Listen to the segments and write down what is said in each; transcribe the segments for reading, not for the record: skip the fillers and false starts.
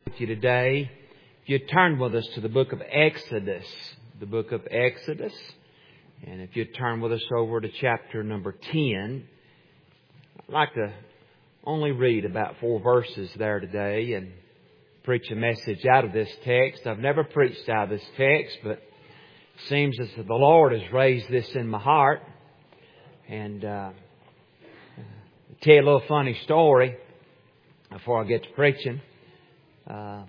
With you today, if you turn with us to the book of Exodus, and if you turn with us over to chapter number 10, I'd like to only read about 4 verses there today and preach a message out of this text. I've never preached out of this text, but it seems as if the Lord has raised this in my heart. And I'll tell you a little funny story before I get to preaching. A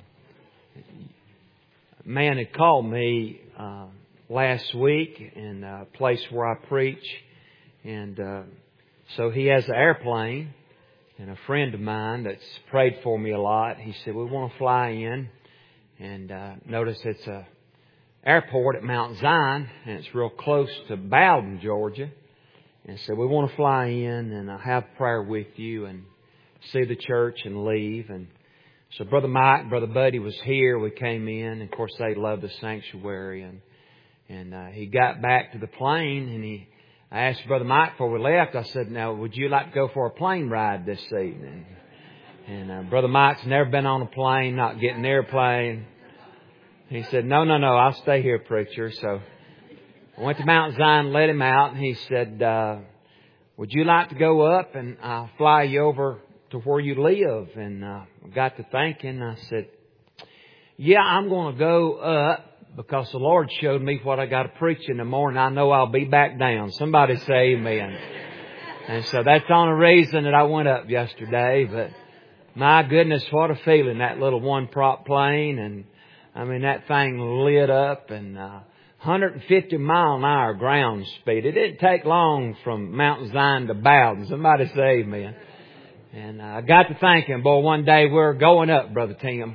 man had called me last week in a place where I preach, and so he has an airplane, and a friend of mine that's prayed for me a lot, he said, we want to fly in, and notice it's a airport at Mount Zion, and it's real close to Bowden, Georgia, and so we want to fly in and have prayer with you and see the church and leave. And so Brother Mike, Brother Buddy was here. We came in. And of course, they love the sanctuary. And he got back to the plane, and I asked Brother Mike before we left, I said, now, would you like to go for a plane ride this evening? And Brother Mike's never been on a plane, not getting near a plane. He said, no, I'll stay here, preacher. So I went to Mount Zion, let him out, and he said, would you like to go up and I'll fly you over to where you live? And I got to thinking, I said, yeah, I'm going to go up because the Lord showed me what I got to preach in the morning. I know I'll be back down. Somebody say amen. And so that's the only reason that I went up yesterday. But my goodness, what a feeling, that little one-prop plane. And I mean, that thing lit up, and 150 mile an hour ground speed. It didn't take long from Mount Zion to Bowden. Somebody say amen. And I got to thinking, boy, one day we're going up, Brother Tim.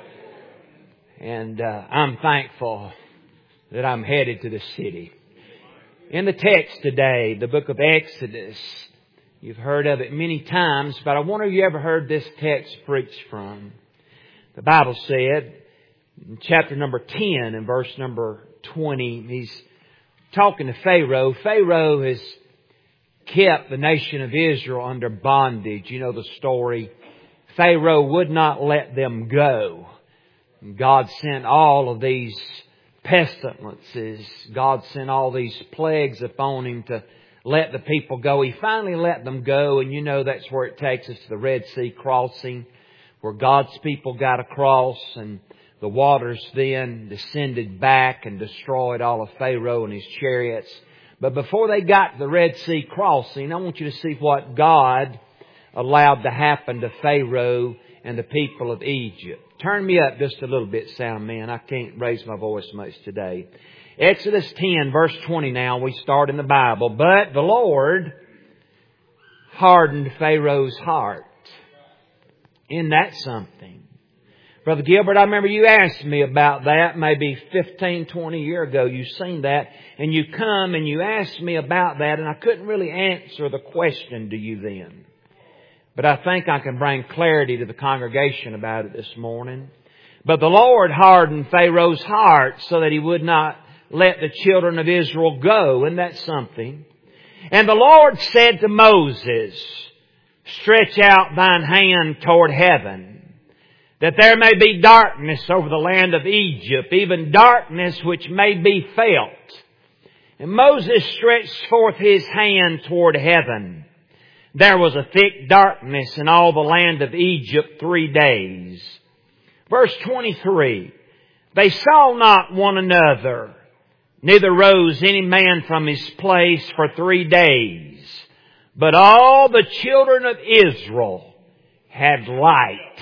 And I'm thankful that I'm headed to the city. In the text today, the book of Exodus, you've heard of it many times, but I wonder if you ever heard this text preached from. The Bible said, in chapter number 10 and verse number 20, he's talking to Pharaoh. Pharaoh has kept the nation of Israel under bondage. You know the story. Pharaoh would not let them go. God sent all of these pestilences. God sent all these plagues upon him to let the people go. He finally let them go, and you know that's where it takes us to the Red Sea crossing, where God's people got across, and the waters then descended back and destroyed all of Pharaoh and his chariots. But before they got to the Red Sea crossing, I want you to see what God allowed to happen to Pharaoh and the people of Egypt. Turn me up just a little bit, sound man. I can't raise my voice much today. Exodus 10, verse 20 now. We start in the Bible. But the Lord hardened Pharaoh's heart. Isn't that something? Brother Gilbert, I remember you asked me about that maybe 15, 20 years ago. You seen that, and you come and you asked me about that, and I couldn't really answer the question to you then. But I think I can bring clarity to the congregation about it this morning. But the Lord hardened Pharaoh's heart so that he would not let the children of Israel go. Isn't that something? And the Lord said to Moses, stretch out thine hand toward heaven, that there may be darkness over the land of Egypt, even darkness which may be felt. And Moses stretched forth his hand toward heaven. There was a thick darkness in all the land of Egypt 3 days. Verse 23, they saw not one another, neither rose any man from his place for 3 days. But all the children of Israel had light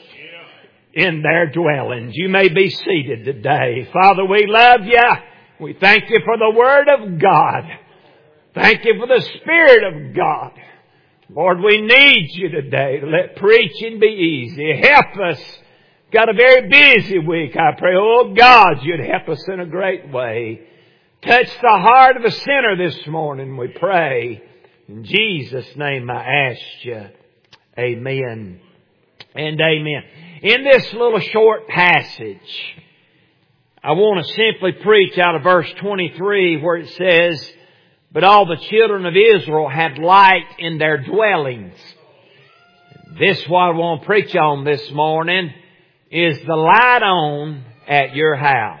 in their dwellings. You may be seated today. Father, we love you. We thank you for the Word of God. Thank you for the Spirit of God. Lord, we need you today to let preaching be easy. Help us. Got a very busy week, I pray. Oh God, you'd help us in a great way. Touch the heart of the sinner this morning, we pray. In Jesus' name I ask you. Amen and amen. In this little short passage, I want to simply preach out of verse 23 where it says, but all the children of Israel had light in their dwellings. This is what I want to preach on this morning. Is the light on at your house?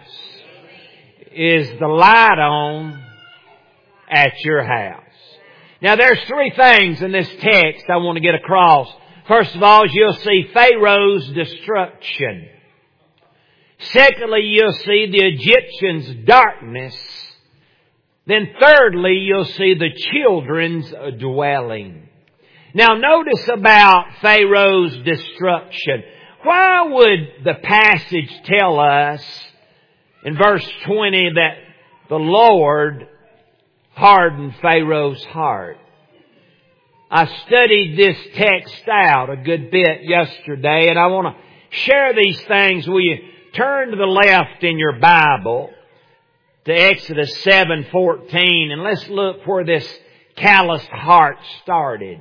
Is the light on at your house? Now there's three things in this text I want to get across. First of all, you'll see Pharaoh's destruction. Secondly, you'll see the Egyptians' darkness. Then thirdly, you'll see the children's dwelling. Now notice about Pharaoh's destruction. Why would the passage tell us in verse 20 that the Lord hardened Pharaoh's heart? I studied this text out a good bit yesterday, and I want to share these things with you. Turn to the left in your Bible to Exodus 7:14, and let's look where this calloused heart started.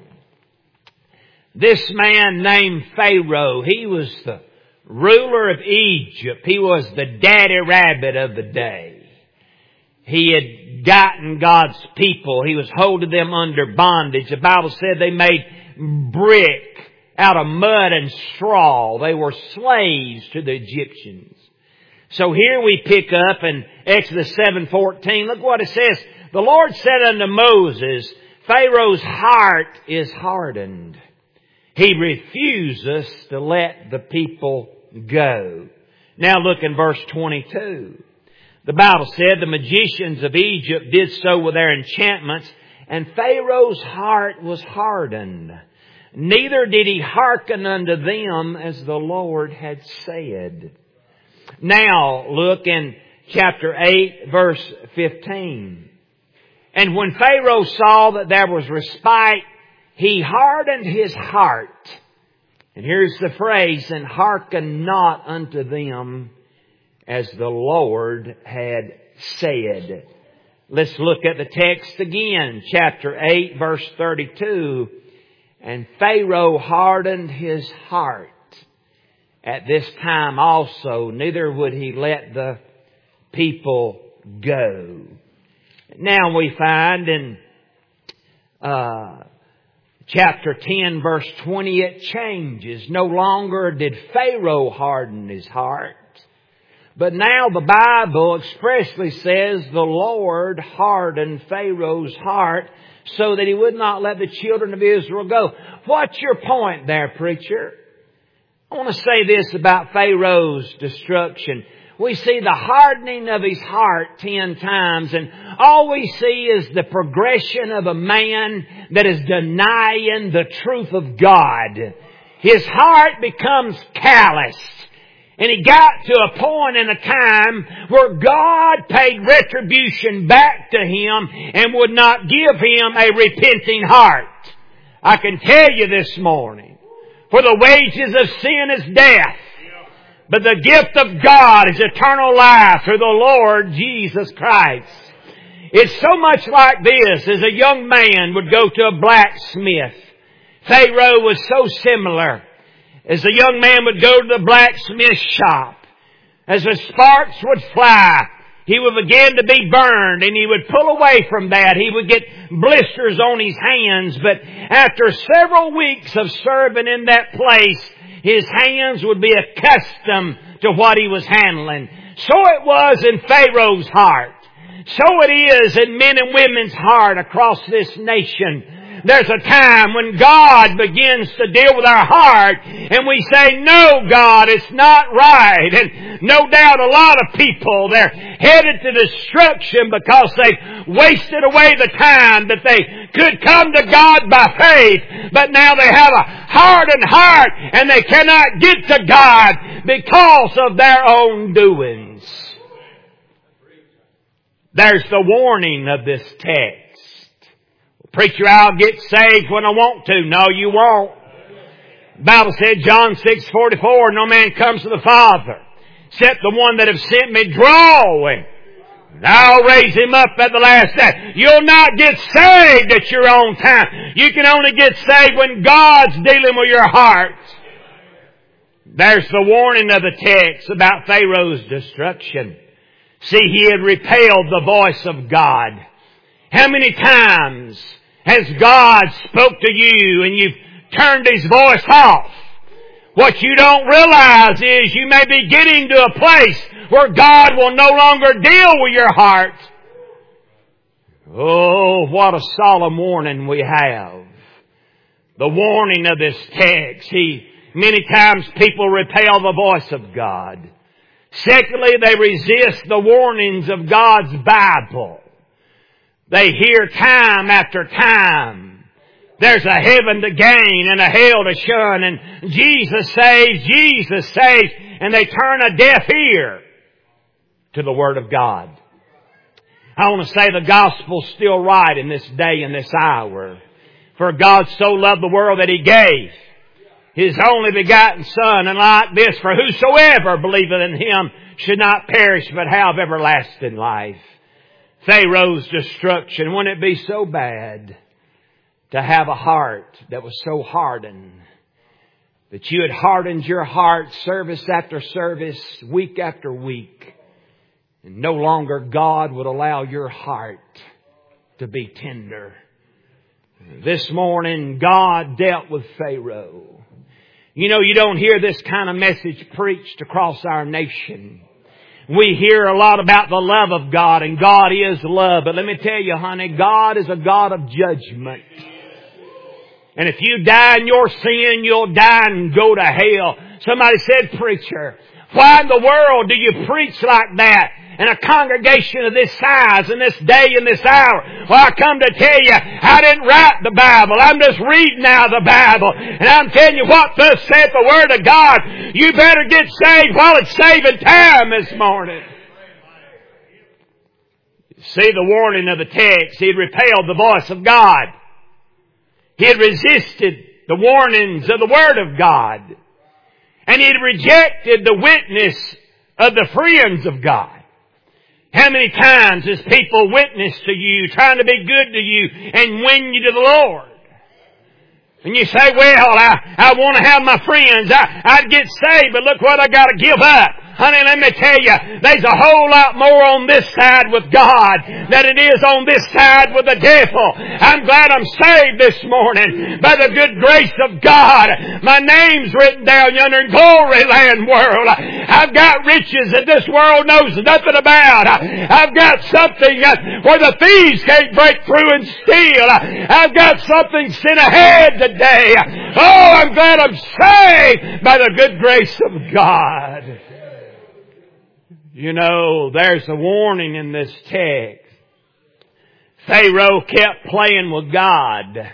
This man named Pharaoh, he was the ruler of Egypt. He was the daddy rabbit of the day. He had gotten God's people. He was holding them under bondage. The Bible said they made brick out of mud and straw. They were slaves to the Egyptians. So here we pick up in Exodus 7:14. Look what it says. The Lord said unto Moses, Pharaoh's heart is hardened. He refuses to let the people go. Now look in verse 22. The Bible said the magicians of Egypt did so with their enchantments, and Pharaoh's heart was hardened. Neither did he hearken unto them as the Lord had said. Now look in chapter 8, verse 15. And when Pharaoh saw that there was respite, he hardened his heart. And here's the phrase, and hearkened not unto them as the Lord had said. Let's look at the text again. Chapter 8, verse 32. And Pharaoh hardened his heart. At this time also, neither would he let the people go. Now we find in chapter 10, verse 20, it changes. No longer did Pharaoh harden his heart, but now the Bible expressly says the Lord hardened Pharaoh's heart so that he would not let the children of Israel go. What's your point there, preacher? I want to say this about Pharaoh's destruction. We see the hardening of his heart 10 times, and all we see is the progression of a man that is denying the truth of God. His heart becomes calloused. And he got to a point in a time where God paid retribution back to him and would not give him a repenting heart. I can tell you this morning, for the wages of sin is death, but the gift of God is eternal life through the Lord Jesus Christ. It's so much like this, as a young man would go to a blacksmith. Pharaoh was so similar. As the young man would go to the blacksmith shop, as the sparks would fly, he would begin to be burned, and he would pull away from that. He would get blisters on his hands, but after several weeks of serving in that place, his hands would be accustomed to what he was handling. So it was in Pharaoh's heart. So it is in men and women's heart across this nation. There's a time when God begins to deal with our heart and we say, no, God, it's not right. And no doubt a lot of people, they're headed to destruction because they've wasted away the time that they could come to God by faith. But now they have a hardened heart and they cannot get to God because of their own doings. There's the warning of this text. Preacher, I'll get saved when I want to. No, you won't. The Bible said, John 6:44, no man comes to the Father except the one that have sent me draw him. And I'll raise him up at the last day. You'll not get saved at your own time. You can only get saved when God's dealing with your heart. There's the warning of the text about Pharaoh's destruction. See, he had repelled the voice of God. How many times has God spoke to you and you've turned His voice off? What you don't realize is you may be getting to a place where God will no longer deal with your heart. Oh, what a solemn warning we have. The warning of this text. Many times people repel the voice of God. Secondly, they resist the warnings of God's Bible. They hear time after time, there's a heaven to gain and a hell to shun, and Jesus saves, and they turn a deaf ear to the Word of God. I want to say the gospel's still right in this day and this hour. For God so loved the world that He gave His only begotten Son, and like this, for whosoever believeth in Him should not perish but have everlasting life. Pharaoh's destruction, wouldn't it be so bad to have a heart that was so hardened, that you had hardened your heart service after service, week after week, and no longer God would allow your heart to be tender. This morning, God dealt with Pharaoh. You know, you don't hear this kind of message preached across our nation. We hear a lot about the love of God, and God is love. But let me tell you, honey, God is a God of judgment. And if you die in your sin, you'll die and go to hell. Somebody said, preacher, why in the world do you preach like that in a congregation of this size in this day and this hour? Well, I come to tell you, I didn't write the Bible. I'm just reading out the Bible. And I'm telling you what thus saith the Word of God. You better get saved while it's saving time this morning. See the warning of the text. He had repelled the voice of God. He had resisted the warnings of the Word of God. And he had rejected the witness of the friends of God. How many times has people witnessed to you, trying to be good to you, and win you to the Lord? And you say, well, I want to have my friends. I'd get saved, but look what I got to give up. Honey, let me tell you, there's a whole lot more on this side with God than it is on this side with the devil. I'm glad I'm saved this morning by the good grace of God. My name's written down yonder in glory land world. I've got riches that this world knows nothing about. I've got something where the thieves can't break through and steal. I've got something sent ahead today. Oh, I'm glad I'm saved by the good grace of God. You know, there's a warning in this text. Pharaoh kept playing with God.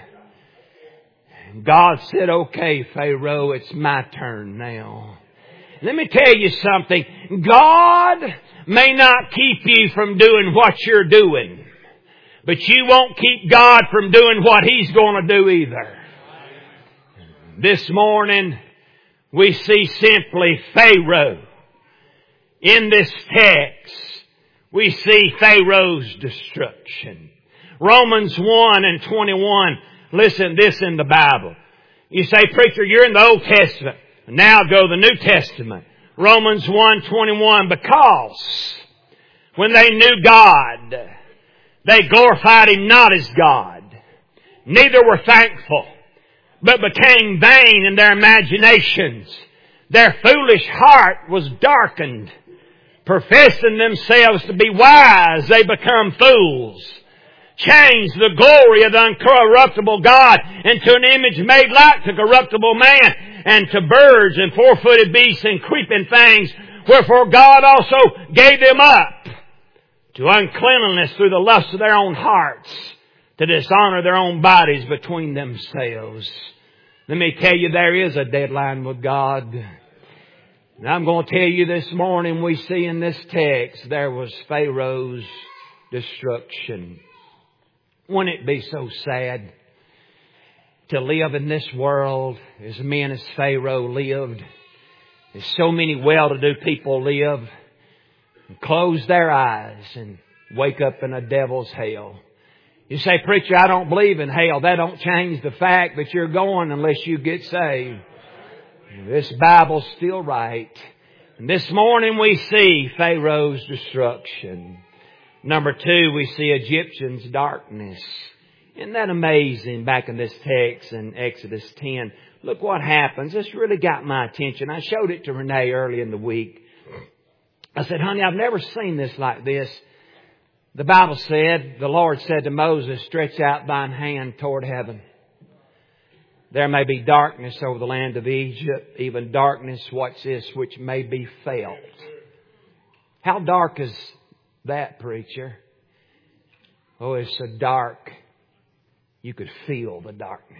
God said, okay, Pharaoh, it's my turn now. Let me tell you something. God may not keep you from doing what you're doing, but you won't keep God from doing what He's going to do either. This morning, we see simply Pharaoh. In this text, we see Pharaoh's destruction. Romans 1:21. Listen to this in the Bible. You say, preacher, you're in the Old Testament. Now go to the New Testament. Romans 1:21. Because when they knew God, they glorified Him not as God. Neither were thankful, but became vain in their imaginations. Their foolish heart was darkened. Professing themselves to be wise, they become fools. Change the glory of the uncorruptible God into an image made like the corruptible man, and to birds and four-footed beasts and creeping things. Wherefore God also gave them up to uncleanliness through the lust of their own hearts, to dishonor their own bodies between themselves. Let me tell you, there is a deadline with God. And I'm going to tell you this morning, we see in this text, there was Pharaoh's destruction. Wouldn't it be so sad to live in this world as men as Pharaoh lived? As so many well-to-do people live, and close their eyes and wake up in a devil's hell. You say, preacher, I don't believe in hell. That don't change the fact that you're going unless you get saved. This Bible's still right. And this morning we see Pharaoh's destruction. Number 2, we see Egyptians' darkness. Isn't that amazing back in this text in Exodus 10? Look what happens. This really got my attention. I showed it to Renee early in the week. I said, honey, I've never seen this like this. The Bible said, the Lord said to Moses, stretch out thine hand toward heaven. There may be darkness over the land of Egypt, even darkness, watch this, which may be felt. How dark is that, preacher? Oh, it's so dark you could feel the darkness.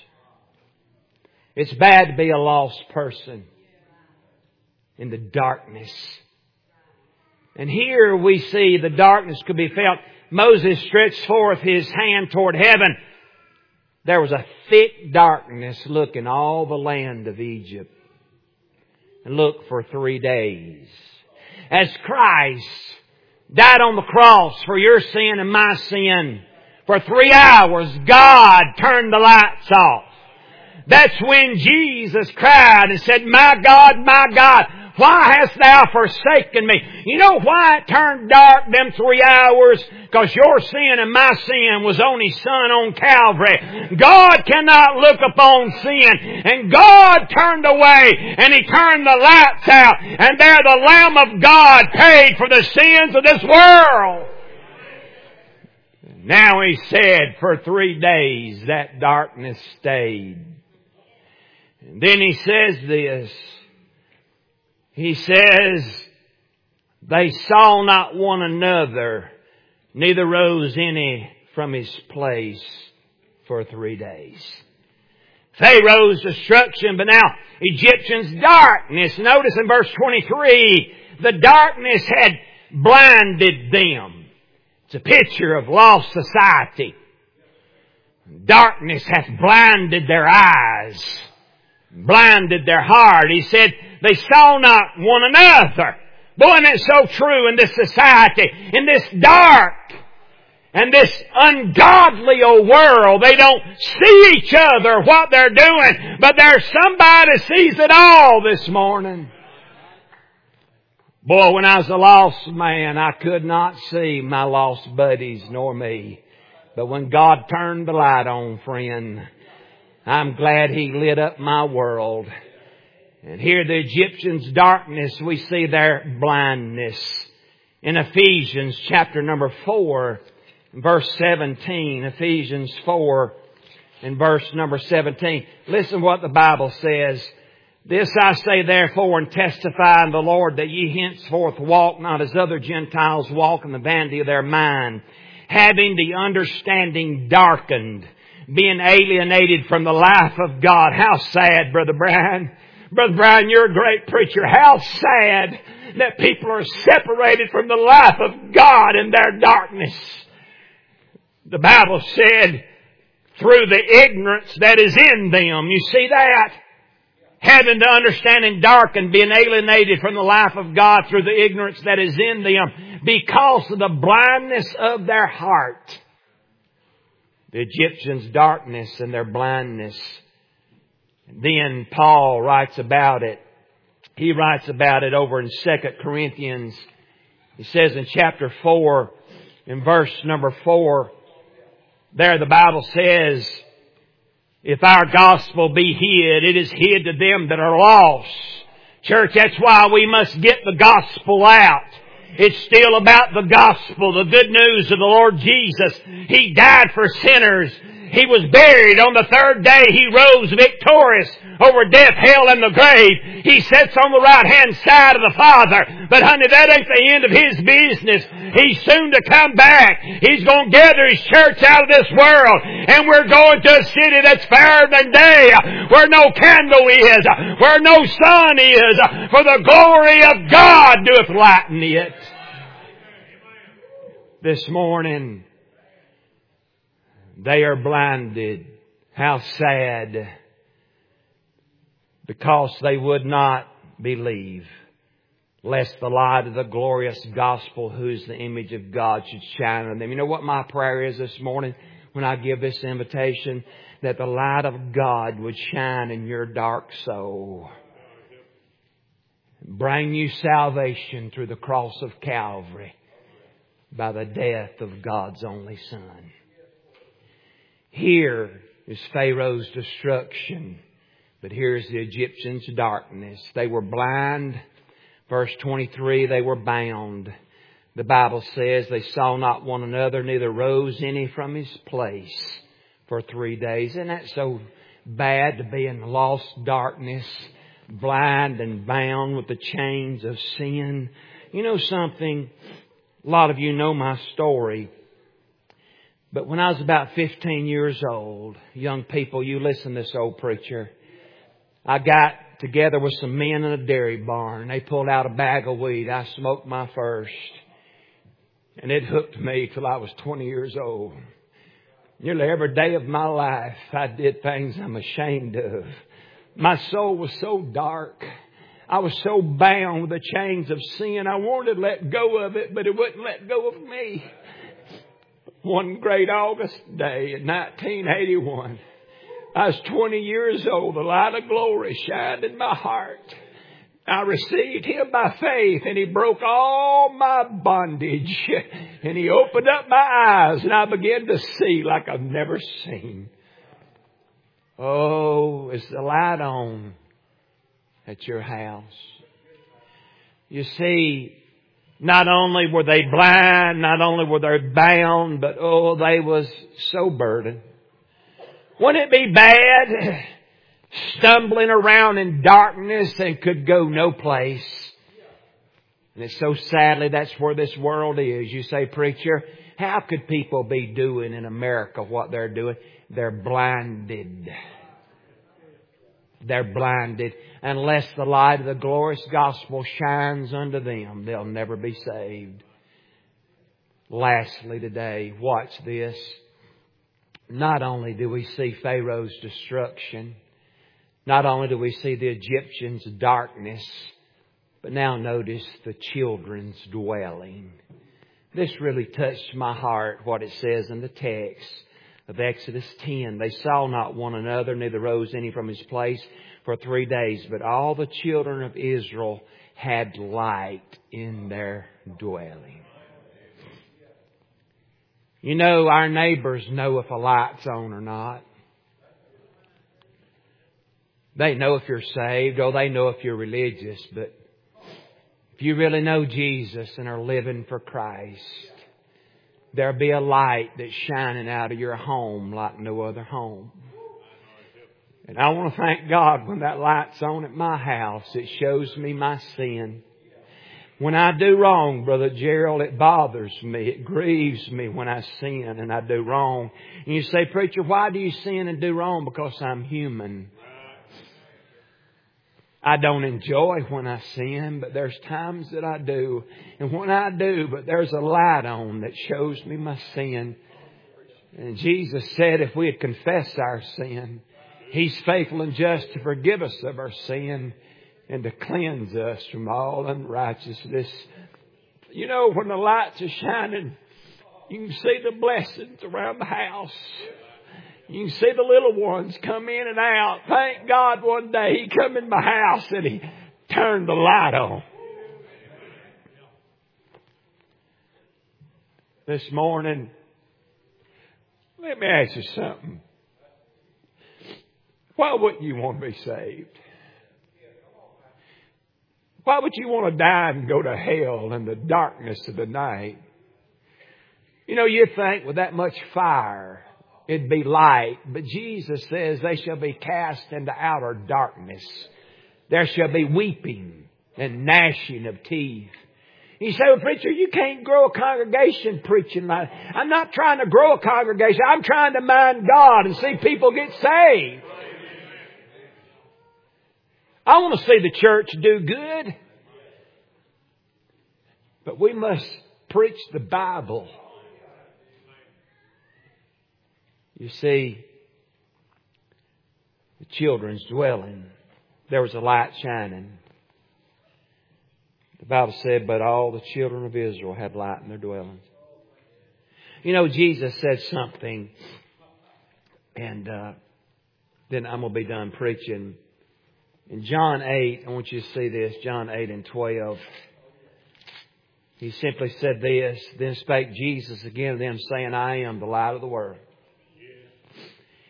It's bad to be a lost person in the darkness. And here we see the darkness could be felt. Moses stretched forth his hand toward heaven. There was a thick darkness looking all the land of Egypt. And look, for 3 days. As Christ died on the cross for your sin and my sin, for 3 hours God turned the lights off. That's when Jesus cried and said, my God, why hast thou forsaken me? You know why it turned dark them 3 hours? Because your sin and my sin was on His Son on Calvary. God cannot look upon sin. And God turned away and He turned the lights out. And there the Lamb of God paid for the sins of this world. Now He said for 3 days that darkness stayed. And then He says this. He says, they saw not one another, neither rose any from his place for 3 days. Pharaoh's destruction, but now Egyptians' darkness. Notice in verse 23, the darkness had blinded them. It's a picture of lost society. Darkness hath blinded their eyes, blinded their heart. He said, they saw not one another. Boy, and it's so true in this society, in this dark and this ungodly old world. They don't see each other, what they're doing, but there's somebody sees it all this morning. Boy, when I was a lost man, I could not see my lost buddies nor me. But when God turned the light on, friend, I'm glad He lit up my world. And here the Egyptians' darkness, we see their blindness. In Ephesians chapter number 4, verse 17. Ephesians 4 and verse number 17. Listen what the Bible says. This I say therefore and testify in the Lord that ye henceforth walk not as other Gentiles walk in the vanity of their mind, having the understanding darkened, being alienated from the life of God. How sad, Brother Brian. Brother Brian, you're a great preacher. How sad that people are separated from the life of God in their darkness. The Bible said, through the ignorance that is in them. You see that? Having the understanding darkened, being alienated from the life of God through the ignorance that is in them, because of the blindness of their heart. The Egyptians' darkness and their blindness. Then Paul writes about it. He writes about it over in 2 Corinthians. He says in chapter 4, in verse number 4, there the Bible says, if our gospel be hid, it is hid to them that are lost. Church, that's why we must get the gospel out. It's still about the gospel, the good news of the Lord Jesus. He died for sinners. He was buried. On the third day, He rose victorious over death, hell, and the grave. He sits on the right-hand side of the Father. But honey, that ain't the end of His business. He's soon to come back. He's going to gather His church out of this world. And we're going to a city that's fairer than day, where no candle is, where no sun is, for the glory of God doeth lighten it. This morning, they are blinded. How sad. Because they would not believe, lest the light of the glorious gospel, who is the image of God, should shine on them. You know what my prayer is this morning when I give this invitation? That the light of God would shine in your dark soul. Bring you salvation through the cross of Calvary by the death of God's only Son. Here is Pharaoh's destruction. But here's the Egyptians' darkness. They were blind. Verse 23, they were bound. The Bible says they saw not one another, neither rose any from his place for 3 days. Isn't that so bad to be in lost darkness, blind and bound with the chains of sin? You know something? A lot of you know my story. But when I was about 15 years old, young people, you listen to this old preacher. I got together with some men in a dairy barn. They pulled out a bag of weed. I smoked my first. And it hooked me till I was 20 years old. Nearly every day of my life, I did things I'm ashamed of. My soul was so dark. I was so bound with the chains of sin. I wanted to let go of it, but it wouldn't let go of me. One great August day in 1981, I was 20 years old. The light of glory shined in my heart. I received Him by faith, and He broke all my bondage. And He opened up my eyes, and I began to see like I've never seen. Oh, is the light on at your house? You see, not only were they blind, not only were they bound, but oh, they was so burdened. Wouldn't it be bad stumbling around in darkness and could go no place? And it's so sadly that's where this world is. You say, preacher, how could people be doing in America what they're doing? They're blinded. They're blinded. Unless the light of the glorious gospel shines unto them, they'll never be saved. Lastly today, watch this. Not only do we see Pharaoh's destruction, not only do we see the Egyptians' darkness, but now notice the children's dwelling. This really touched my heart, what it says in the text of Exodus 10. They saw not one another, neither rose any from his place for 3 days. But all the children of Israel had light in their dwelling. You know, our neighbors know if a light's on or not. They know if you're saved, or they know if you're religious. But if you really know Jesus and are living for Christ, there'll be a light that's shining out of your home like no other home. And I want to thank God when that light's on at my house. It shows me my sin. When I do wrong, Brother Gerald, it bothers me. It grieves me when I sin and I do wrong. And you say, preacher, why do you sin and do wrong? Because I'm human. I don't enjoy when I sin, but there's times that I do. And when I do, but there's a light on that shows me my sin. And Jesus said if we had confessed our sin, He's faithful and just to forgive us of our sin and to cleanse us from all unrighteousness. You know, when the lights are shining, you can see the blessings around the house. You can see the little ones come in and out. Thank God one day He come in my house and He turned the light on. This morning, let me ask you something. Why wouldn't you want to be saved? Why would you want to die and go to hell in the darkness of the night? You know, you'd think with that much fire, it'd be light. But Jesus says they shall be cast into outer darkness. There shall be weeping and gnashing of teeth. You say, well, preacher, you can't grow a congregation preaching. I'm not trying to grow a congregation. I'm trying to mind God and see people get saved. I want to see the church do good. But we must preach the Bible. You see, the children's dwelling, there was a light shining. The Bible said, but all the children of Israel had light in their dwellings. You know, Jesus said something, and then I'm going to be done preaching. In John 8, I want you to see this, John 8 and 12. He simply said this, then spake Jesus again to them, saying, I am the light of the world.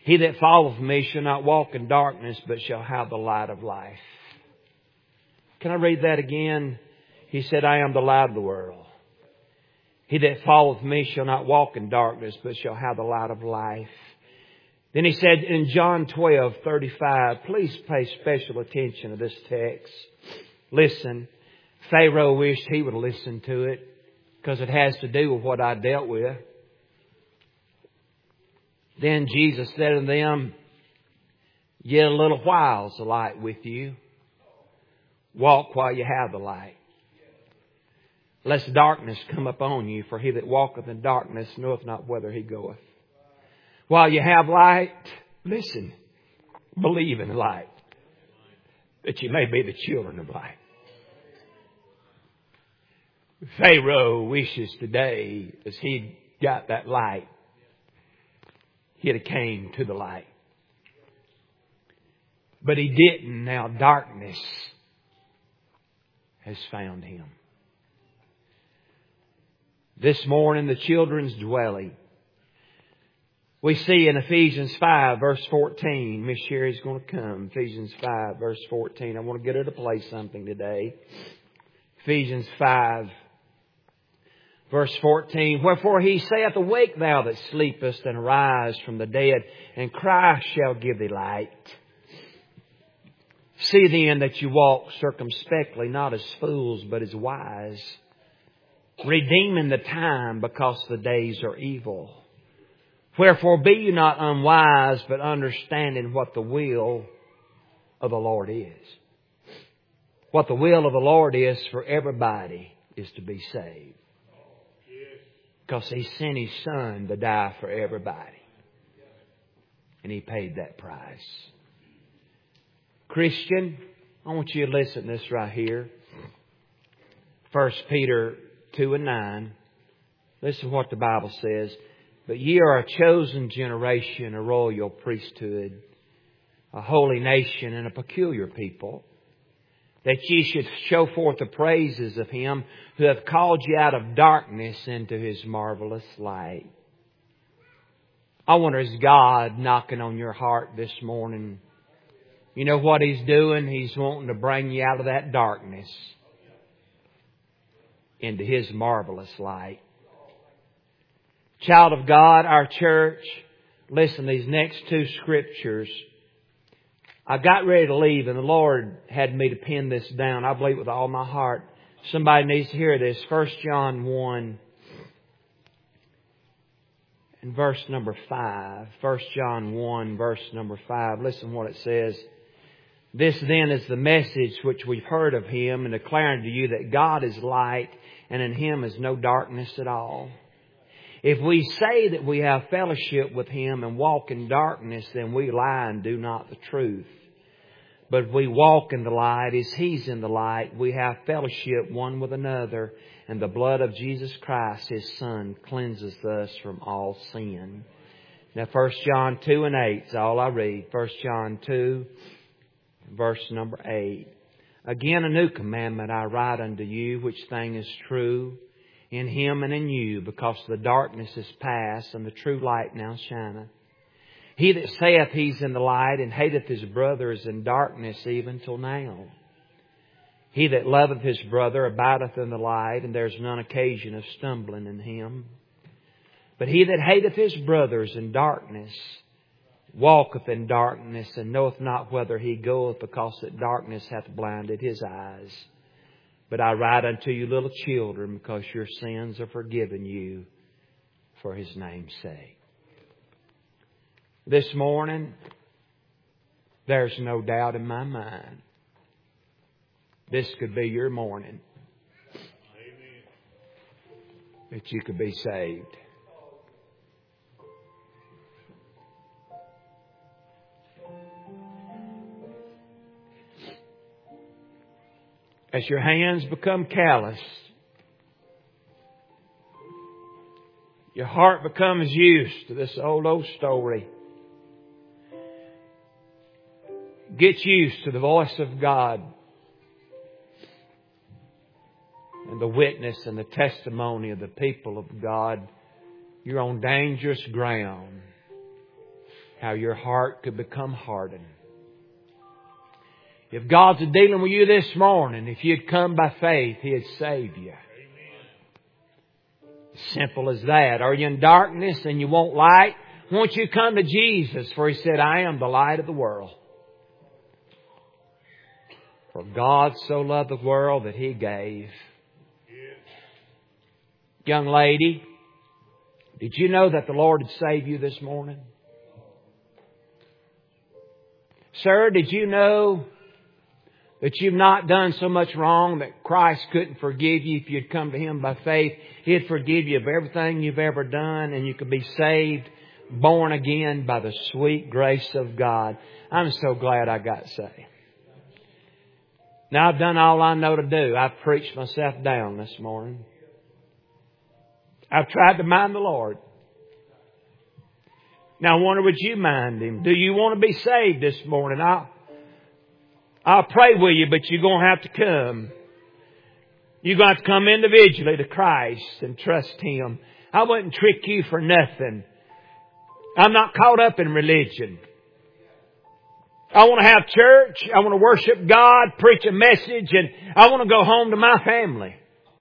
He that followeth me shall not walk in darkness, but shall have the light of life. Can I read that again? He said, I am the light of the world. He that followeth me shall not walk in darkness, but shall have the light of life. Then he said in John 12:35, please pay special attention to this text. Listen, Pharaoh wished he would listen to it because it has to do with what I dealt with. Then Jesus said to them, yet a little while is the light with you. Walk while you have the light. Lest darkness come upon you, for he that walketh in darkness knoweth not whither he goeth. While you have light, listen, believe in light, that you may be the children of light. Pharaoh wishes today, as he got that light, he'd have came to the light. But he didn't. Now darkness has found him. This morning, the children's dwelling. We see in Ephesians 5 verse 14. Miss Sherry's going to come. Ephesians 5 verse 14. I want to get her to play something today. Ephesians 5 verse 14. Wherefore he saith, awake thou that sleepest, and arise from the dead, and Christ shall give thee light. See then that you walk circumspectly, not as fools, but as wise, redeeming the time, because the days are evil. Wherefore be you not unwise, but understanding what the will of the Lord is. What the will of the Lord is for everybody is to be saved. Because He sent His Son to die for everybody. And He paid that price. Christian, I want you to listen to this right here. 1 Peter 2:9. Listen to what the Bible says. But ye are a chosen generation, a royal priesthood, a holy nation, and a peculiar people, that ye should show forth the praises of Him who hath called you out of darkness into His marvelous light. I wonder, is God knocking on your heart this morning? You know what He's doing? He's wanting to bring you out of that darkness into His marvelous light. Child of God, our church, listen, these next two scriptures. I got ready to leave and the Lord had me to pin this down. I believe with all my heart. Somebody needs to hear this. 1 John 1 and verse number 5. 1 John 1 verse number 5. Listen what it says. This then is the message which we've heard of Him, and declaring to you that God is light, and in Him is no darkness at all. If we say that we have fellowship with Him and walk in darkness, then we lie and do not the truth. But if we walk in the light as He's in the light, we have fellowship one with another, and the blood of Jesus Christ, His Son, cleanses us from all sin. Now 1 John 2 and 8 is all I read. 1 John 2, verse number 8. Again a new commandment I write unto you, which thing is true in Him and in you, because the darkness is past, and the true light now shineth. He that saith he's in the light, and hateth his brother, is in darkness even till now. He that loveth his brother abideth in the light, and there is none occasion of stumbling in him. But he that hateth his brother is in darkness, walketh in darkness, and knoweth not whither he goeth, because that darkness hath blinded his eyes. But I write unto you, little children, because your sins are forgiven you for His name's sake. This morning, there's no doubt in my mind, this could be your morning. That you could be saved. As your hands become calloused, your heart becomes used to this old story. Get used to the voice of God and the witness and the testimony of the people of God. You're on dangerous ground. how your heart could become hardened. If God's dealing with you this morning, if you'd come by faith, He'd save you. Simple as that. Are you in darkness and you want light? Won't you come to Jesus? For He said, I am the light of the world. For God so loved the world that He gave. Young lady, did you know that the Lord would save you this morning? Sir, did you know that you've not done so much wrong that Christ couldn't forgive you if you'd come to Him by faith? He'd forgive you of everything you've ever done, and you could be saved, born again by the sweet grace of God. I'm so glad I got saved. Now I've done all I know to do. I've preached myself down this morning. I've tried to mind the Lord. Now I wonder, would you mind Him? Do you want to be saved this morning? I'll pray with you, but you're going to have to come. You're going to have to come individually to Christ and trust Him. I wouldn't trick you for nothing. I'm not caught up in religion. I want to have church. I want to worship God, preach a message, and I want to go home to my family.